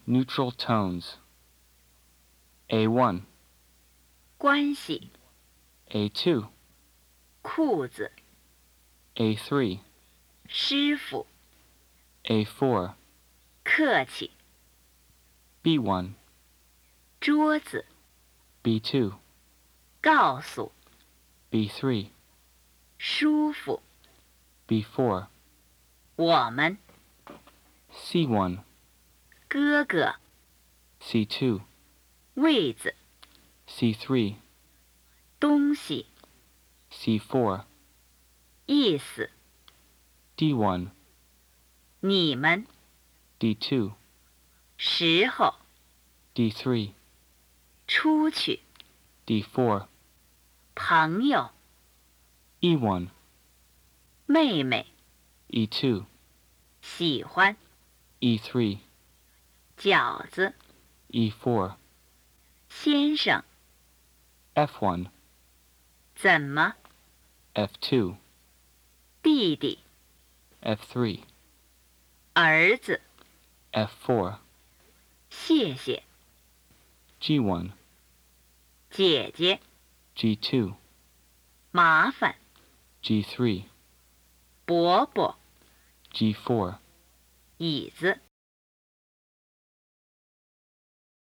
Neutral tones. A1, 关系， A2, 裤子， A3, 师傅， A4, 客气， B1, 桌子， B2, 告诉， B3, 舒服， B4, 我们， C1, 哥哥， C2, 位子， C3, 东西， C4, 意思， D1, 你们， D2, 时候， D3, 出去， D4, 朋友， E1, 妹妹， E2, 喜欢， E3, 饺子， E4, 先生， F1, 怎么， F2, 弟弟， F3, 儿子， F4, 谢谢， G1, 姐姐， G2, 麻烦， G3, 伯伯， G4, 椅子。